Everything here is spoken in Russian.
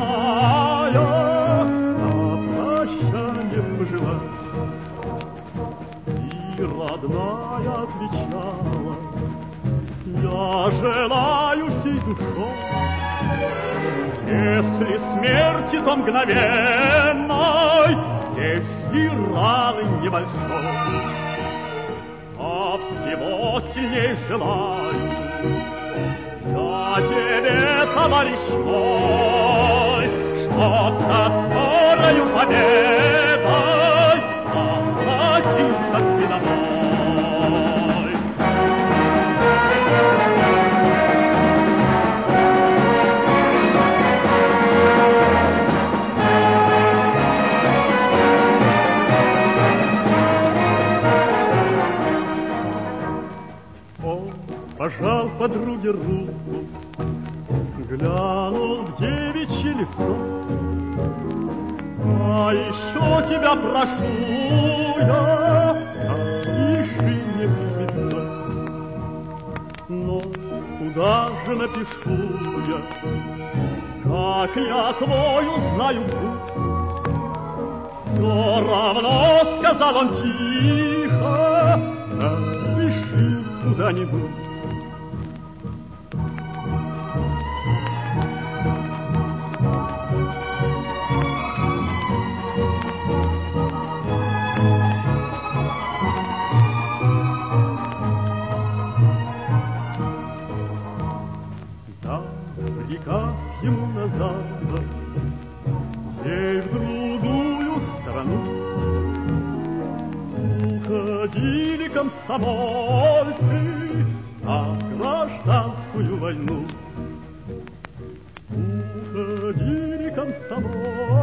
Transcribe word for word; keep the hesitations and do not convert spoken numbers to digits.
родная, на прощанье пожелать. И родная отвечала: я желаю сей душой, если смерти, то мгновенной, есть и раны небольшой. А всего сильней желаю я тебе, товарищ мой, чтоб со скорою победой возвратился ты домой. Он пожал подруге руку, глянул в девичье лицо. А еще тебя прошу я, напиши мне письмецо. Но куда же напишу я, как я твою знаю путь? Все равно, сказал он тихо, напиши куда-нибудь. Приказ ему на запад, ей в другую страну. Уходили комсомольцы на гражданскую войну. Уходили комсомольцы